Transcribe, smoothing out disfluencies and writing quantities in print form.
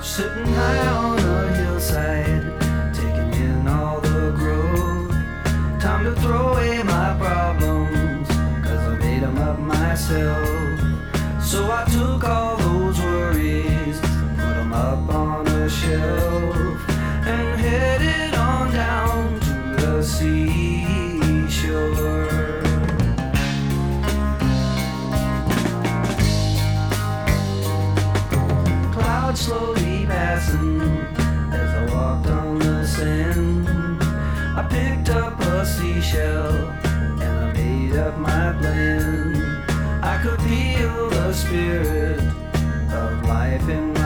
Sitting high on a hillside, taking in all the growth. Time to throw away my problems, 'cause I made them up myself. So I took all those worries, put them up on a shelf, and headed on down to the seashore. Clouds slowly passing as I walked on the sand. I picked up a seashell and I made up my plan. I could feel the spirit of life in